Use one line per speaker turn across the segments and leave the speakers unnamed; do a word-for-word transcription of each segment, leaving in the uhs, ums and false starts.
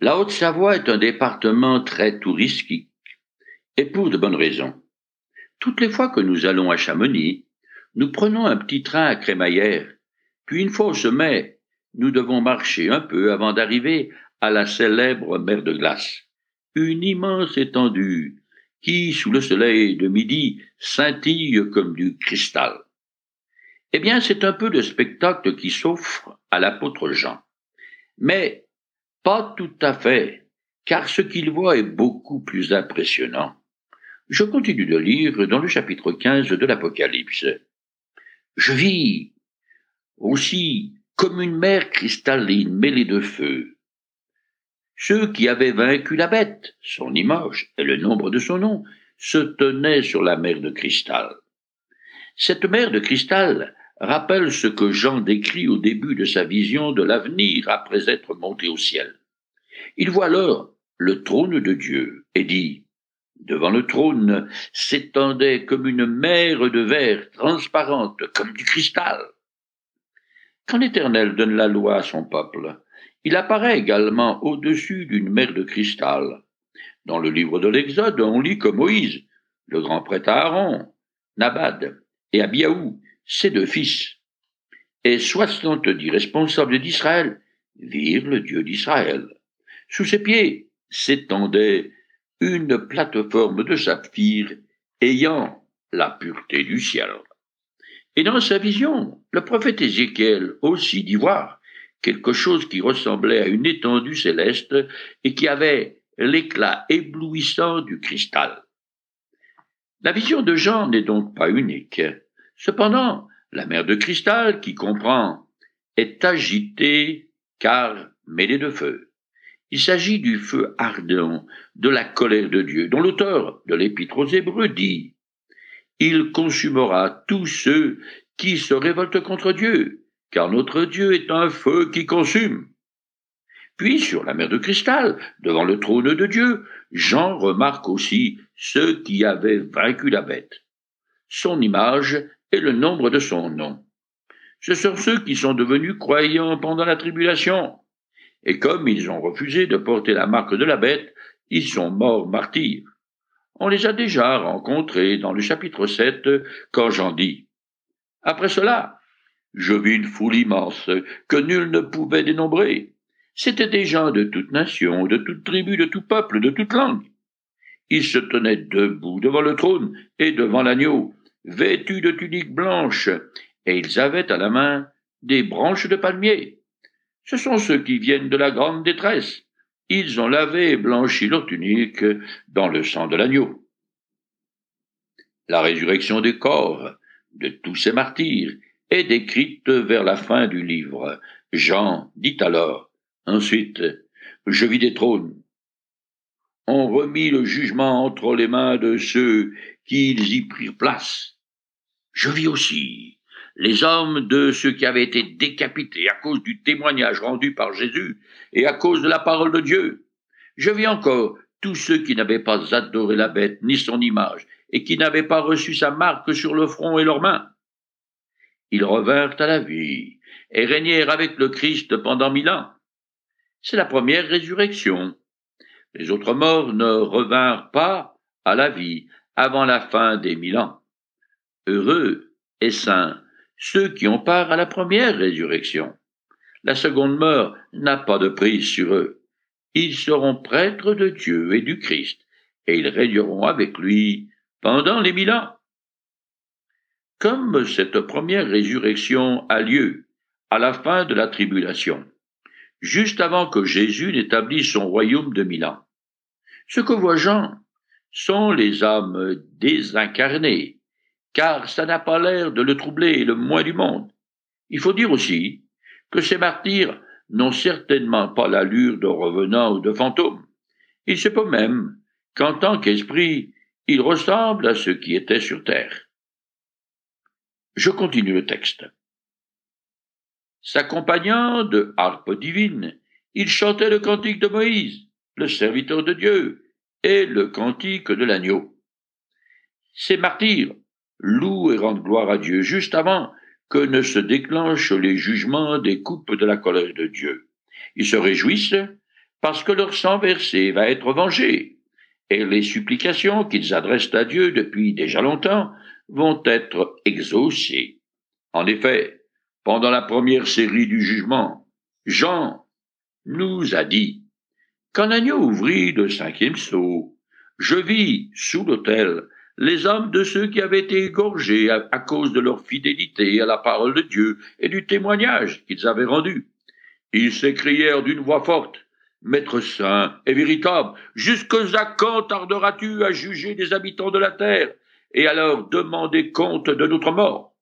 La Haute-Savoie est un département très touristique, et pour de bonnes raisons. Toutes les fois que nous allons à Chamonix, nous prenons un petit train à Crémaillère, puis une fois au sommet, nous devons marcher un peu avant d'arriver à la célèbre mer de glace, une immense étendue qui, sous le soleil de midi, scintille comme du cristal. Eh bien, c'est un peu le spectacle qui s'offre à l'apôtre Jean. Mais pas tout à fait, car ce qu'il voit est beaucoup plus impressionnant. Je continue de lire dans le chapitre quinze de l'Apocalypse. Je vis aussi comme une mer cristalline mêlée de feu. Ceux qui avaient vaincu la bête, son image et le nombre de son nom, se tenaient sur la mer de cristal. Cette mer de cristal rappelle ce que Jean décrit au début de sa vision de l'avenir après être monté au ciel. Il voit alors le trône de Dieu et dit: devant le trône s'étendait comme une mer de verre transparente, comme du cristal. Quand l'Éternel donne la loi à son peuple, il apparaît également au-dessus d'une mer de cristal. Dans le livre de l'Exode, on lit que Moïse, le grand prêtre Aaron, Nabad et Abiaou, ses deux fils, et soixante-dix responsables d'Israël virent le Dieu d'Israël. Sous ses pieds s'étendait une plateforme de saphir ayant la pureté du ciel. Et dans sa vision, le prophète Ézéchiel aussi dit voir quelque chose qui ressemblait à une étendue céleste et qui avait l'éclat éblouissant du cristal. La vision de Jean n'est donc pas unique. Cependant, la mer de cristal, qui comprend, est agitée car mêlée de feu. Il s'agit du feu ardent de la colère de Dieu, dont l'auteur de l'Épître aux Hébreux dit: il consumera tous ceux qui se révoltent contre Dieu, car notre Dieu est un feu qui consume. Puis, sur la mer de cristal, devant le trône de Dieu, Jean remarque aussi ceux qui avaient vaincu la bête, son image et le nombre de son nom. Ce sont ceux qui sont devenus croyants pendant la tribulation. Et comme ils ont refusé de porter la marque de la bête, ils sont morts martyrs. On les a déjà rencontrés dans le chapitre sept, quand Jean dit: après cela, je vis une foule immense que nul ne pouvait dénombrer. C'étaient des gens de toute nation, de toute tribu, de tout peuple, de toute langue. Ils se tenaient debout devant le trône et devant l'agneau, vêtus de tuniques blanches, et ils avaient à la main des branches de palmier. Ce sont ceux qui viennent de la grande détresse. Ils ont lavé et blanchi leur tunique dans le sang de l'agneau. La résurrection des corps de tous ces martyrs est décrite vers la fin du livre. Jean dit alors: ensuite, je vis des trônes. On remit le jugement entre les mains de ceux qui y prirent place. Je vis aussi les hommes de ceux qui avaient été décapités à cause du témoignage rendu par Jésus et à cause de la parole de Dieu. Je vis encore tous ceux qui n'avaient pas adoré la bête ni son image et qui n'avaient pas reçu sa marque sur le front et leurs mains. Ils revinrent à la vie et régnèrent avec le Christ pendant mille ans. C'est la première résurrection. Les autres morts ne revinrent pas à la vie avant la fin des mille ans. Heureux et saints ceux qui ont part à la première résurrection. La seconde mort n'a pas de prise sur eux. Ils seront prêtres de Dieu et du Christ, et ils régneront avec lui pendant les mille ans. Comme cette première résurrection a lieu à la fin de la tribulation, juste avant que Jésus n'établisse son royaume de mille ans, ce que voit Jean sont les âmes désincarnées, car ça n'a pas l'air de le troubler le moins du monde. Il faut dire aussi que ces martyrs n'ont certainement pas l'allure de revenants ou de fantômes. Il se peut même qu'en tant qu'esprit, ils ressemblent à ceux qui étaient sur terre. Je continue le texte. S'accompagnant de harpes divines, ils chantaient le cantique de Moïse, le serviteur de Dieu, et le cantique de l'agneau. Ces martyrs louent et rendent gloire à Dieu juste avant que ne se déclenchent les jugements des coupes de la colère de Dieu. Ils se réjouissent parce que leur sang versé va être vengé, et les supplications qu'ils adressent à Dieu depuis déjà longtemps vont être exaucées. En effet, pendant la première série du jugement, Jean nous a dit: quand l'agneau ouvrit le cinquième sceau, je vis sous l'autel les âmes de ceux qui avaient été égorgés à, à cause de leur fidélité à la parole de Dieu et du témoignage qu'ils avaient rendu. Ils s'écrièrent d'une voix forte: Maître saint et véritable, jusqu'à quand tarderas-tu à juger des habitants de la terre et à leur demander compte de notre mort?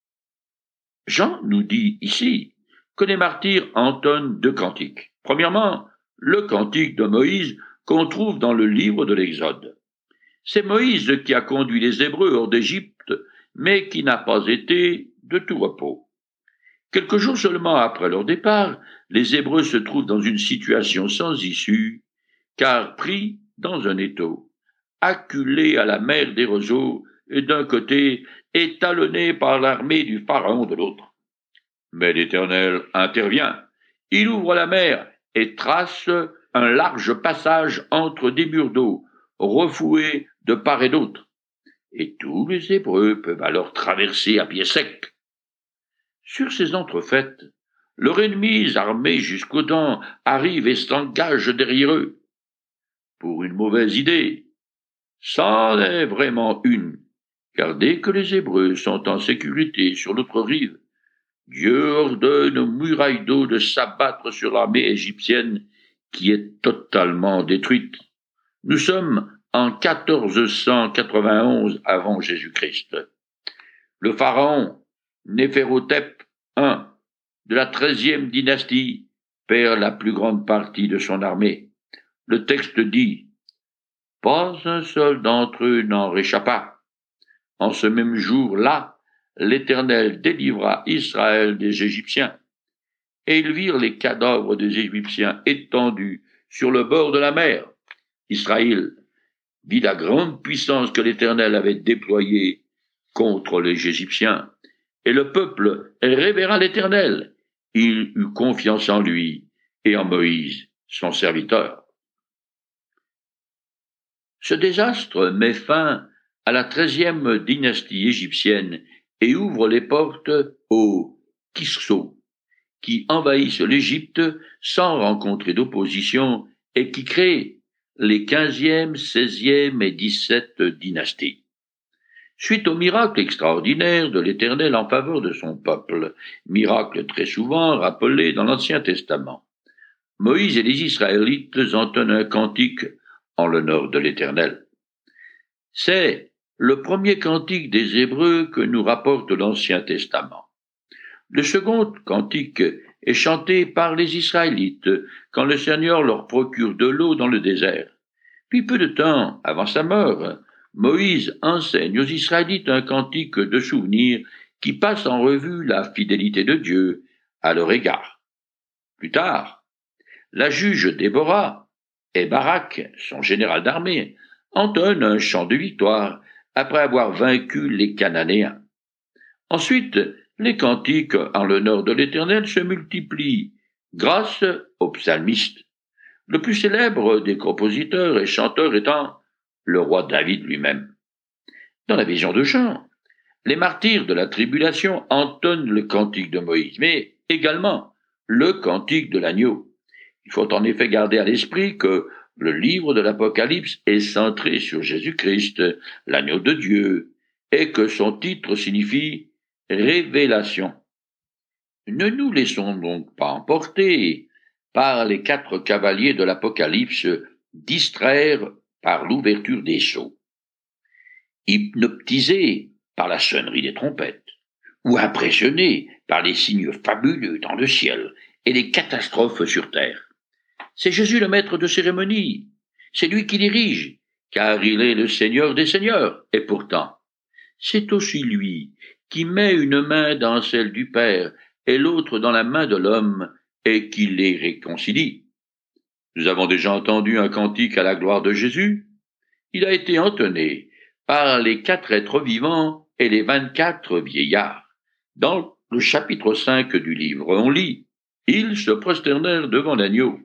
Jean nous dit ici que les martyrs entonnent deux cantiques. Premièrement, le cantique de Moïse qu'on trouve dans le livre de l'Exode. C'est Moïse qui a conduit les Hébreux hors d'Égypte, mais qui n'a pas été de tout repos. Quelques jours seulement après leur départ, les Hébreux se trouvent dans une situation sans issue, car pris dans un étau, acculés à la mer des roseaux et d'un côté et talonnés par l'armée du Pharaon de l'autre. Mais l'Éternel intervient. Il ouvre la mer et trace un large passage entre des murs d'eau, refoués de part et d'autre. Et tous les Hébreux peuvent alors traverser à pied sec. Sur ces entrefaites, leurs ennemis, armés jusqu'aux dents, arrivent et s'engagent derrière eux. Pour une mauvaise idée, c'en est vraiment une, car dès que les Hébreux sont en sécurité sur l'autre rive, Dieu ordonne aux murailles d'eau de s'abattre sur l'armée égyptienne qui est totalement détruite. Nous sommes en quatorze cent quatre-vingt-onze avant Jésus-Christ. Le pharaon Néphérotep I de la treizième dynastie perd la plus grande partie de son armée. Le texte dit: pas un seul d'entre eux n'en réchappa. En ce même jour-là, l'Éternel délivra Israël des Égyptiens, et ils virent les cadavres des Égyptiens étendus sur le bord de la mer. Israël vit la grande puissance que l'Éternel avait déployée contre les Égyptiens, et le peuple révéra l'Éternel. Il eut confiance en lui et en Moïse, son serviteur. Ce désastre met fin à la treizième dynastie égyptienne et ouvre les portes aux Hyksos, qui envahissent l'Égypte sans rencontrer d'opposition et qui créent les quinzième, seizième et dix-septième dynasties. Suite au miracle extraordinaire de l'Éternel en faveur de son peuple, miracle très souvent rappelé dans l'Ancien Testament, Moïse et les Israélites entonnent un cantique en l'honneur de l'Éternel. C'est le premier cantique des Hébreux que nous rapporte l'Ancien Testament. Le second cantique est chanté par les Israélites quand le Seigneur leur procure de l'eau dans le désert. Puis peu de temps avant sa mort, Moïse enseigne aux Israélites un cantique de souvenir qui passe en revue la fidélité de Dieu à leur égard. Plus tard, la juge Déborah et Barak, son général d'armée, entonnent un chant de victoire après avoir vaincu les Cananéens. Ensuite, les cantiques en l'honneur de l'Éternel se multiplient grâce aux psalmistes, le plus célèbre des compositeurs et chanteurs étant le roi David lui-même. Dans la vision de Jean, les martyrs de la tribulation entonnent le cantique de Moïse, mais également le cantique de l'agneau. Il faut en effet garder à l'esprit que le livre de l'Apocalypse est centré sur Jésus-Christ, l'agneau de Dieu, et que son titre signifie « révélation ». Ne nous laissons donc pas emporter par les quatre cavaliers de l'Apocalypse distraire par l'ouverture des sceaux, hypnotisés par la sonnerie des trompettes, ou impressionnés par les signes fabuleux dans le ciel et les catastrophes sur terre. C'est Jésus le maître de cérémonie, c'est lui qui dirige, car il est le Seigneur des seigneurs, et pourtant, c'est aussi lui qui met une main dans celle du Père et l'autre dans la main de l'homme, et qui les réconcilie. Nous avons déjà entendu un cantique à la gloire de Jésus. Il a été entonné par les quatre êtres vivants et les vingt-quatre vieillards. Dans le chapitre cinq du livre, on lit: Ils se prosternèrent devant l'agneau,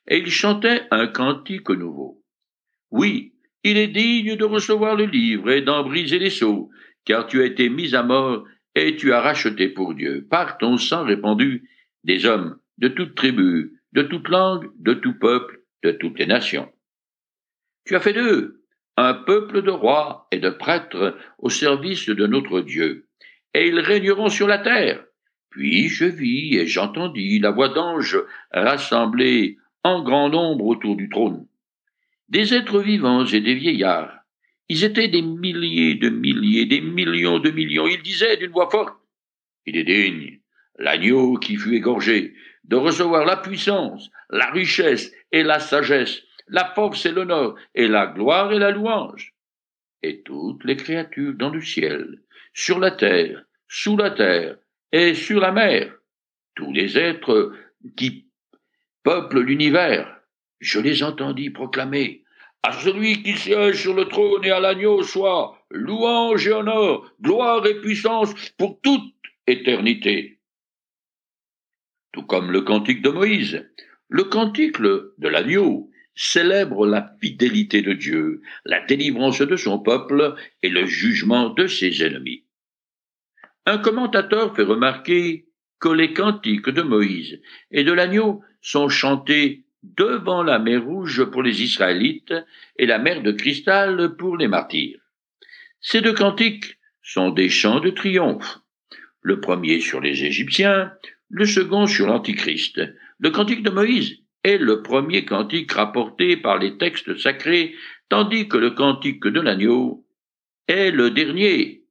et ils chantaient un cantique nouveau. Oui, il est digne de recevoir le livre et d'en briser les sceaux, car tu as été mis à mort et tu as racheté pour Dieu, par ton sang répandu, des hommes de toute tribu, de toute langue, de tout peuple, de toutes les nations. Tu as fait d'eux un peuple de rois et de prêtres au service de notre Dieu, et ils régneront sur la terre. Puis je vis et j'entendis la voix d'anges rassemblés en grand nombre autour du trône. Des êtres vivants et des vieillards. Ils étaient des milliers de milliers, des millions de millions. Ils disaient d'une voix forte, il est digne, l'agneau qui fut égorgé, de recevoir la puissance, la richesse et la sagesse, la force et l'honneur, et la gloire et la louange. Et toutes les créatures dans le ciel, sur la terre, sous la terre et sur la mer, tous les êtres qui peuplent l'univers, je les entendis proclamer, à celui qui siège sur le trône et à l'agneau soit louange et honneur, gloire et puissance pour toute éternité. Tout comme le cantique de Moïse, le cantique de l'agneau célèbre la fidélité de Dieu, la délivrance de son peuple et le jugement de ses ennemis. Un commentateur fait remarquer que les cantiques de Moïse et de l'agneau sont chantés devant la mer Rouge pour les Israélites et la mer de cristal pour les martyrs. Ces deux cantiques sont des chants de triomphe, le premier sur les Égyptiens, le second sur l'Antichrist. Le cantique de Moïse est le premier cantique rapporté par les textes sacrés, tandis que le cantique de l'agneau est le dernier.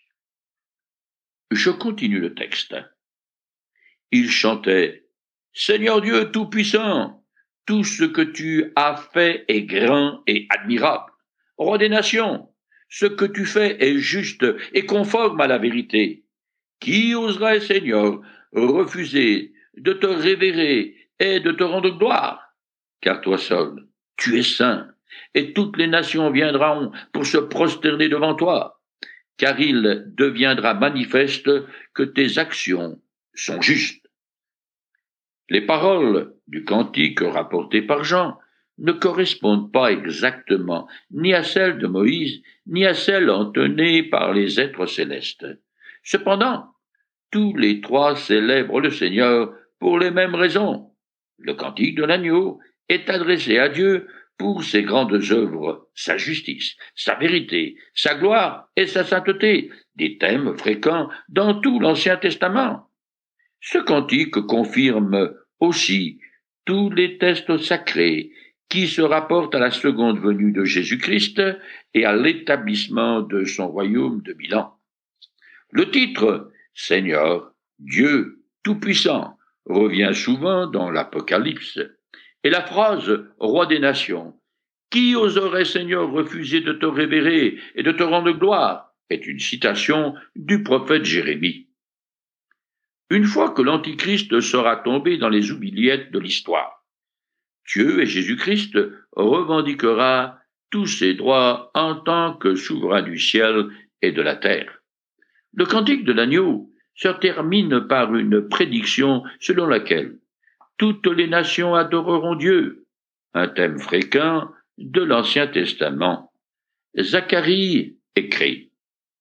Je continue le texte. Il chantait « Seigneur Dieu Tout-Puissant, tout ce que tu as fait est grand et admirable. Roi des nations, ce que tu fais est juste et conforme à la vérité. Qui oserait, Seigneur, refuser de te révérer et de te rendre gloire? Car toi seul, tu es saint, et toutes les nations viendront pour se prosterner devant toi, car il deviendra manifeste que tes actions sont justes. » Les paroles du cantique rapporté par Jean ne correspondent pas exactement ni à celles de Moïse, ni à celles entonnées par les êtres célestes. Cependant, tous les trois célèbrent le Seigneur pour les mêmes raisons. Le cantique de l'agneau est adressé à Dieu pour ses grandes œuvres, sa justice, sa vérité, sa gloire et sa sainteté, des thèmes fréquents dans tout l'Ancien Testament. Ce cantique confirme aussi tous les textes sacrés qui se rapportent à la seconde venue de Jésus-Christ et à l'établissement de son royaume de mille ans. Le titre « Seigneur, Dieu Tout-Puissant » revient souvent dans l'Apocalypse, et la phrase « Roi des nations » qui oserait, Seigneur, refuser de te révérer et de te rendre gloire est une citation du prophète Jérémie. Une fois que l'Antichrist sera tombé dans les oubliettes de l'histoire, Dieu et Jésus-Christ revendiquera tous ses droits en tant que souverain du ciel et de la terre. Le cantique de l'agneau se termine par une prédiction selon laquelle toutes les nations adoreront Dieu, un thème fréquent de l'Ancien Testament. Zacharie écrit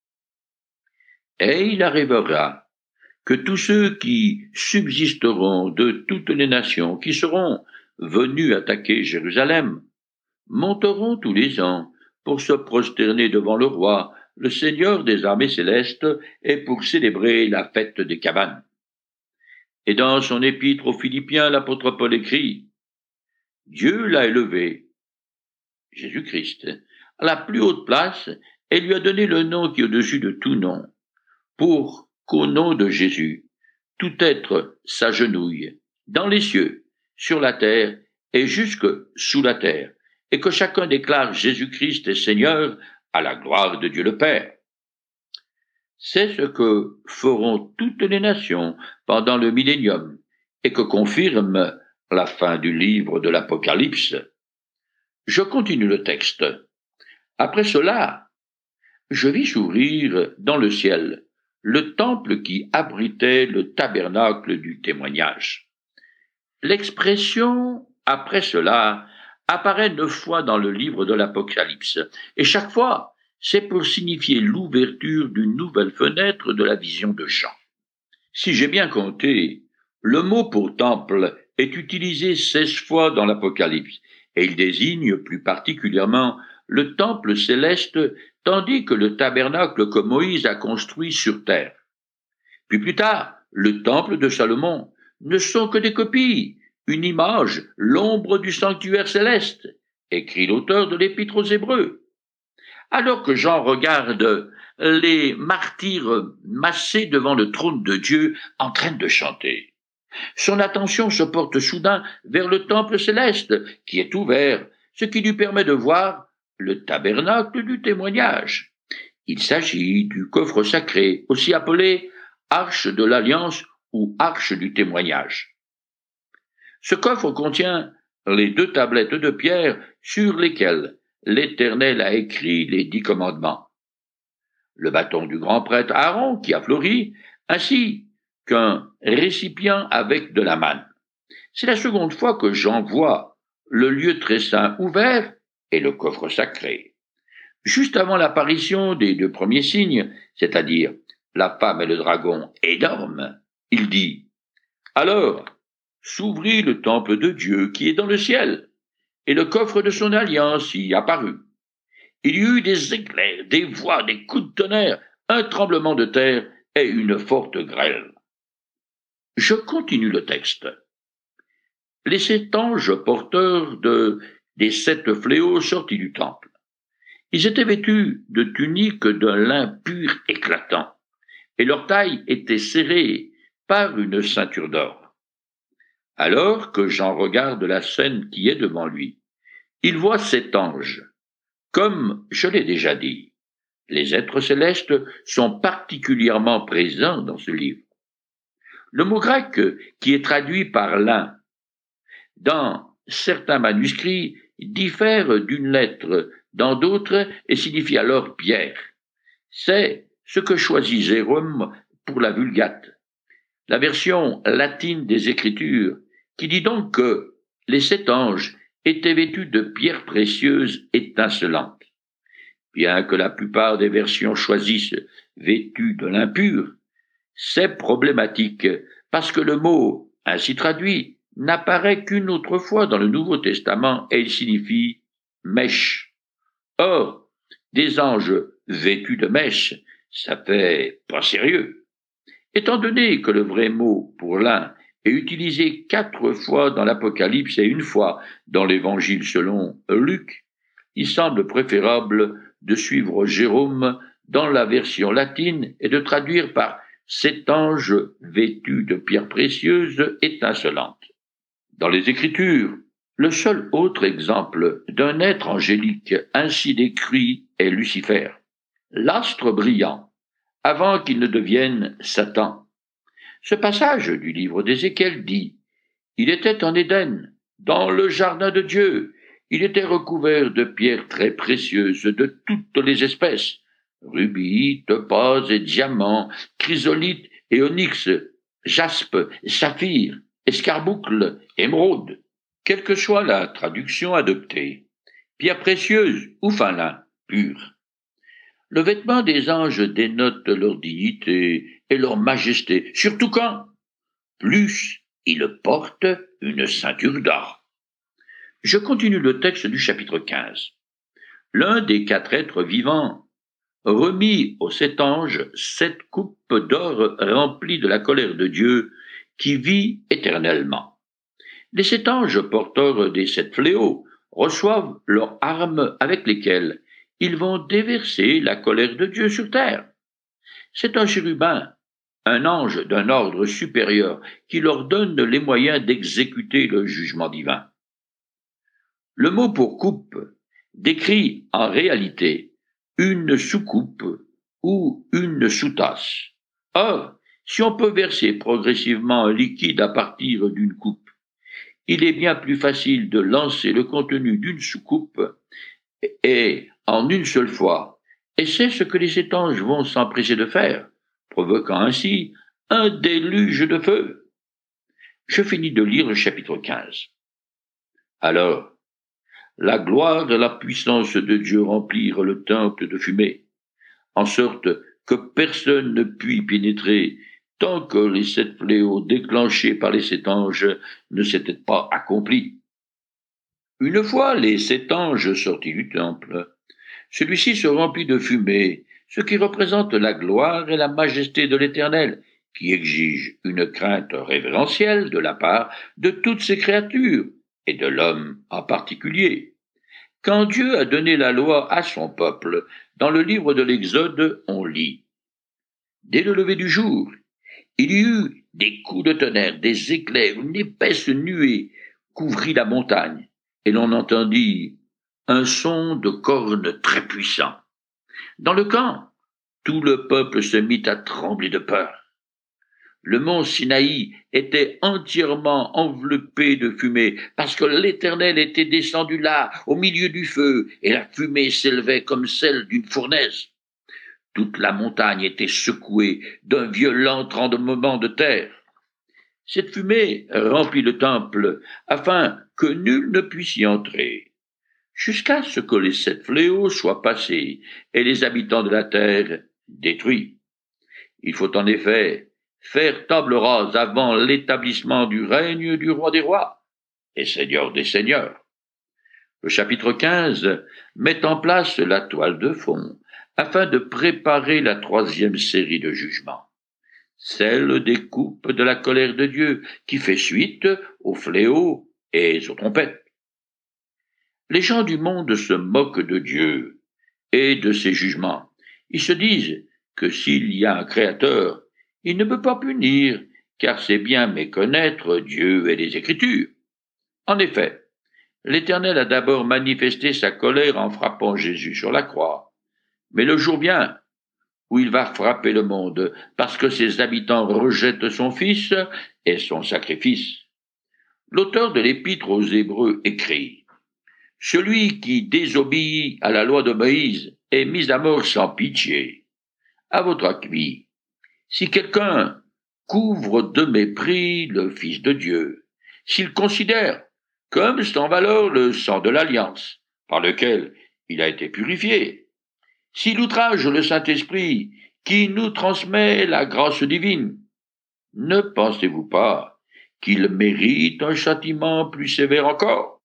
« Et il arrivera que tous ceux qui subsisteront de toutes les nations qui seront venus attaquer Jérusalem monteront tous les ans pour se prosterner devant le roi, le Seigneur des armées célestes, et pour célébrer la fête des cabanes. » Et dans son épître aux Philippiens, l'apôtre Paul écrit « Dieu l'a élevé, Jésus-Christ, à la plus haute place et lui a donné le nom qui est au-dessus de tout nom, pour qu'au nom de Jésus, tout être s'agenouille, dans les cieux, sur la terre et jusque sous la terre, et que chacun déclare Jésus-Christ est Seigneur à la gloire de Dieu le Père. » C'est ce que feront toutes les nations pendant le millénium, et que confirme la fin du livre de l'Apocalypse. Je continue le texte. Après cela, je vis s'ouvrir dans le ciel le temple qui abritait le tabernacle du témoignage. L'expression après cela, apparaît neuf fois dans le livre de l'Apocalypse, et chaque fois, c'est pour signifier l'ouverture d'une nouvelle fenêtre de la vision de Jean. Si j'ai bien compté, le mot pour temple est utilisé seize fois dans l'Apocalypse, et il désigne plus particulièrement le temple céleste, tandis que le tabernacle que Moïse a construit sur terre. Puis plus tard, le temple de Salomon ne sont que des copies, une image, l'ombre du sanctuaire céleste, écrit l'auteur de l'Épître aux Hébreux. Alors que Jean regarde les martyrs massés devant le trône de Dieu en train de chanter, son attention se porte soudain vers le temple céleste qui est ouvert, ce qui lui permet de voir le tabernacle du témoignage. Il s'agit du coffre sacré, aussi appelé arche de l'alliance ou arche du témoignage. Ce coffre contient les deux tablettes de pierre sur lesquelles l'Éternel a écrit les dix commandements, le bâton du grand prêtre Aaron qui a fleuri, ainsi qu'un récipient avec de la manne. C'est la seconde fois que Jean voit le lieu très saint ouvert et le coffre sacré. Juste avant l'apparition des deux premiers signes, c'est-à-dire la femme et le dragon énorme, il dit « Alors s'ouvrit le temple de Dieu qui est dans le ciel, et le coffre de son alliance y apparut. Il y eut des éclairs, des voix, des coups de tonnerre, un tremblement de terre et une forte grêle. » Je continue le texte. Les sept anges porteurs de, des sept fléaux sortis du temple. Ils étaient vêtus de tuniques d'un lin pur éclatant, et leur taille était serrée par une ceinture d'or. Alors que Jean regarde la scène qui est devant lui, il voit sept anges. Comme je l'ai déjà dit, les êtres célestes sont particulièrement présents dans ce livre. Le mot grec qui est traduit par l'un dans certains manuscrits diffère d'une lettre dans d'autres et signifie alors pierre. C'est ce que choisit Jérôme pour la Vulgate, la version latine des Écritures, qui dit donc que les sept anges étaient vêtus de pierres précieuses étincelantes. Bien que la plupart des versions choisissent vêtus de l'impur, c'est problématique parce que le mot, ainsi traduit, n'apparaît qu'une autre fois dans le Nouveau Testament et il signifie mèche. Or, des anges vêtus de mèche, ça fait pas sérieux. Étant donné que le vrai mot pour l'un est utilisé quatre fois dans l'Apocalypse et une fois dans l'Évangile selon Luc, il semble préférable de suivre Jérôme dans la version latine et de traduire par cet ange vêtu de pierres précieuses étincelantes. Dans les Écritures, le seul autre exemple d'un être angélique ainsi décrit est Lucifer, l'astre brillant, avant qu'il ne devienne Satan. Ce passage du livre d'Ézéchiel dit « Il était en Éden, dans le jardin de Dieu. Il était recouvert de pierres très précieuses de toutes les espèces, rubis, topaz et diamants, chrysolite et onyx, jaspe, saphir, escarboucle, émeraude. » Quelle que soit la traduction adoptée, pierre précieuse ou fin lin, pur. Le vêtement des anges dénote leur dignité et leur majesté, surtout quand, plus, ils portent une ceinture d'or. Je continue le texte du chapitre quinze. L'un des quatre êtres vivants remit aux sept anges sept coupes d'or remplies de la colère de Dieu qui vit éternellement. Les sept anges porteurs des sept fléaux reçoivent leurs armes avec lesquelles ils vont déverser la colère de Dieu sur terre. C'est un chérubin, un ange d'un ordre supérieur, qui leur donne les moyens d'exécuter le jugement divin. Le mot pour coupe décrit en réalité une sous-coupe ou une sous-tasse. Or, si on peut verser progressivement un liquide à partir d'une coupe, il est bien plus facile de lancer le contenu d'une sous-coupe et en une seule fois, et c'est ce que les sept anges vont s'empresser de faire, provoquant ainsi un déluge de feu. Je finis de lire le chapitre quinze. Alors, la gloire et la puissance de Dieu remplirent le temple de fumée, en sorte que personne ne put y pénétrer tant que les sept fléaux déclenchés par les sept anges ne s'étaient pas accomplis. Une fois les sept anges sortis du temple, celui-ci se remplit de fumée, ce qui représente la gloire et la majesté de l'Éternel, qui exige une crainte révérentielle de la part de toutes ses créatures, et de l'homme en particulier. Quand Dieu a donné la loi à son peuple, dans le livre de l'Exode, on lit: Dès le lever du jour, il y eut des coups de tonnerre, des éclairs, une épaisse nuée couvrit la montagne, et l'on entendit un son de cornes très puissant. Dans le camp, tout le peuple se mit à trembler de peur. Le mont Sinaï était entièrement enveloppé de fumée, parce que l'Éternel était descendu là, au milieu du feu, et la fumée s'élevait comme celle d'une fournaise. Toute la montagne était secouée d'un violent tremblement de terre. Cette fumée remplit le temple, afin que nul ne puisse y entrer, jusqu'à ce que les sept fléaux soient passés, et les habitants de la terre détruits. Il faut en effet faire table rase avant l'établissement du règne du roi des rois et seigneur des seigneurs. Le chapitre quinze met en place la toile de fond afin de préparer la troisième série de jugements, celle des coupes de la colère de Dieu qui fait suite aux fléaux et aux trompettes. Les gens du monde se moquent de Dieu et de ses jugements. Ils se disent que s'il y a un créateur, il ne peut pas punir, car c'est bien méconnaître Dieu et les Écritures. En effet, l'Éternel a d'abord manifesté sa colère en frappant Jésus sur la croix. Mais le jour vient où il va frapper le monde, parce que ses habitants rejettent son Fils et son sacrifice. L'auteur de l'Épître aux Hébreux écrit: Celui qui désobéit à la loi de Moïse est mis à mort sans pitié. À votre avis, si quelqu'un couvre de mépris le Fils de Dieu, s'il considère comme sans valeur le sang de l'Alliance, par lequel il a été purifié, s'il outrage le Saint-Esprit qui nous transmet la grâce divine, ne pensez-vous pas qu'il mérite un châtiment plus sévère encore?